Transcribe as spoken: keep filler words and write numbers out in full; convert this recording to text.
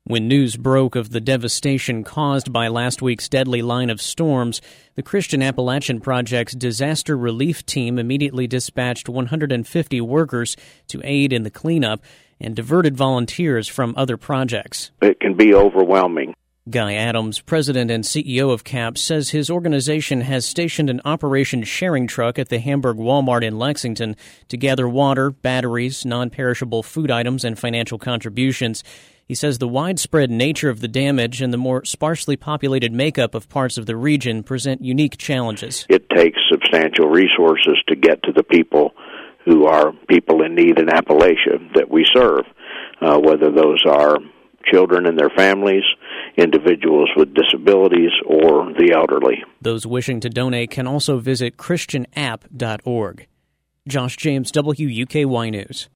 When news broke of the devastation caused by last week's deadly line of storms, the Christian Appalachian Project's disaster relief team immediately dispatched one hundred fifty workers to aid in the cleanup and diverted volunteers from other projects. It can be overwhelming. Guy Adams, president and C E O of CAP, says his organization has stationed an Operation Sharing Truck at the Hamburg Walmart in Lexington to gather water, batteries, non-perishable food items, and financial contributions. He says the widespread nature of the damage and the more sparsely populated makeup of parts of the region present unique challenges. It takes substantial resources to get to the people who are people in need in Appalachia that we serve, uh, whether those are children and their families, individuals with disabilities, or the elderly. Those wishing to donate can also visit christian app dot org. Josh James, W U K Y News.